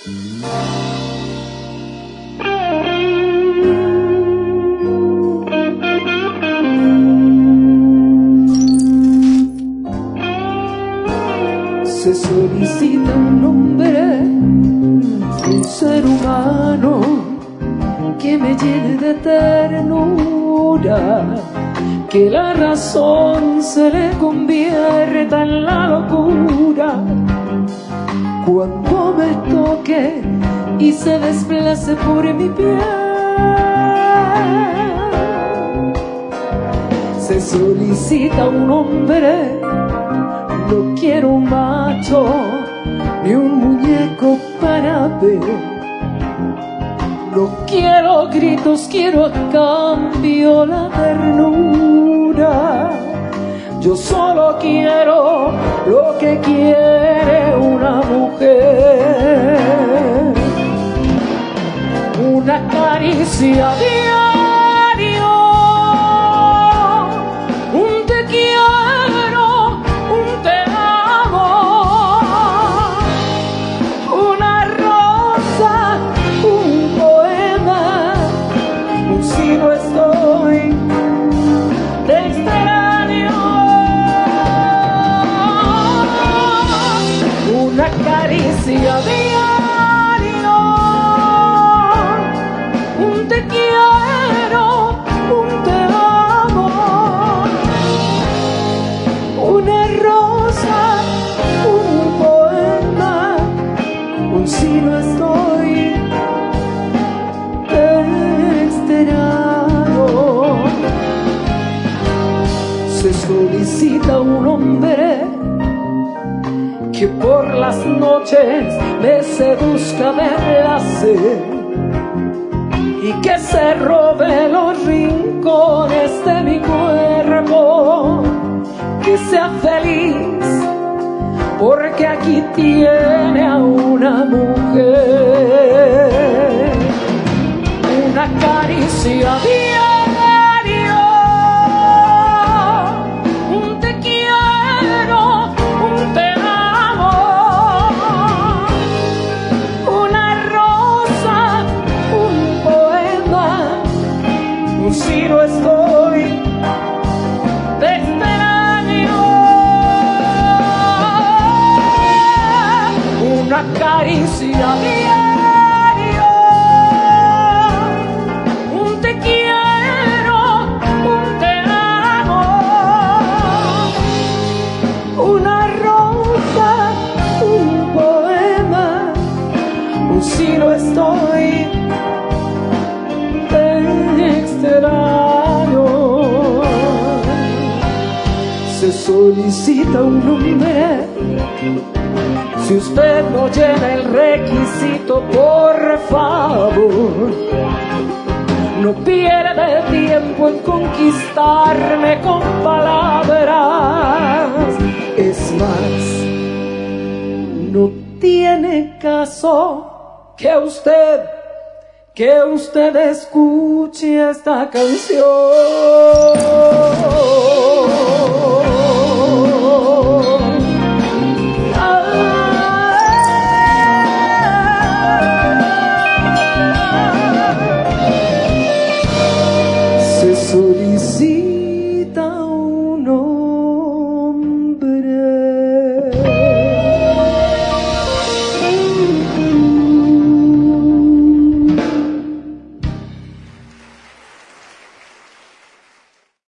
Se solicita un hombre, un ser humano que me llene de ternura, que la razón se le convierta en la locura cuando me toque y se desplace por mi piel. Se solicita un hombre, no quiero un macho ni un muñeco para ver. No quiero gritos, quiero a cambio la ternura. Yo solo quiero lo que quiere una mujer. Una caricia diario, un te quiero, un te amo, una rosa, un poema, un si no estoy, te extraño. Una caricia diario, un te quiero, un te amo, una rosa, un poema, un si no estoy, te extraño. Se solicita un hombre que por las noches me seduzca de placer y que se robe los rincones de mi cuerpo, que sea feliz porque aquí tiene a una mujer. Una caricia diario, un te quiero, un te amo, una rosa, un poema, un si no estoy, te extraño. Una caricia diario, un te quiero, un te amo, una rosa, un poema, un si no estoy, te extraño. Se solicita un hombre, si usted no llena el requisito, por favor, no pierde tiempo en conquistarme con palabras. Es más, no tiene caso que usted escuche esta canción.